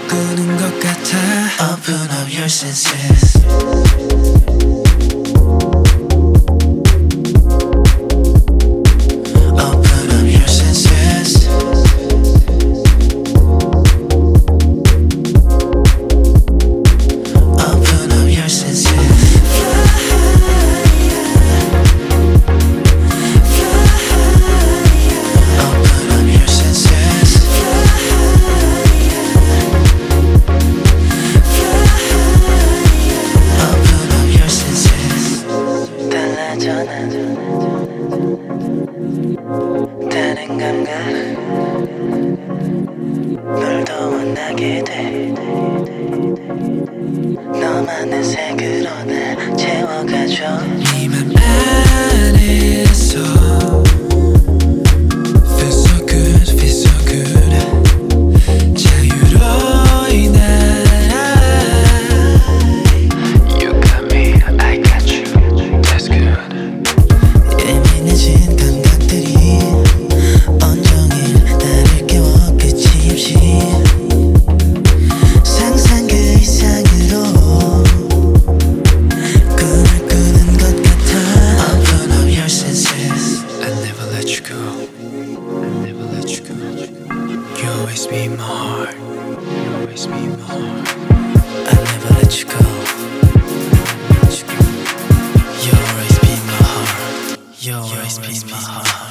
꾸는 것 같아. Open up your senses. 다른 감각 널 더 원하게 돼. 너만의 색으로 날 채워가줘. 네 맘 안에서 Feel so good, feel so good. 자유로이 날아. You got me, I got you. That's good. 예민해진 감각들이 온종일 나를 깨워 끝이 없이 상상 그 이상으로 꿈을 꾸는 것 같아. Open up your senses. I never let you go. I never let you go. You always be in my heart. You always be in my heart. I never let you go. You always be in my heart. You always be in my heart.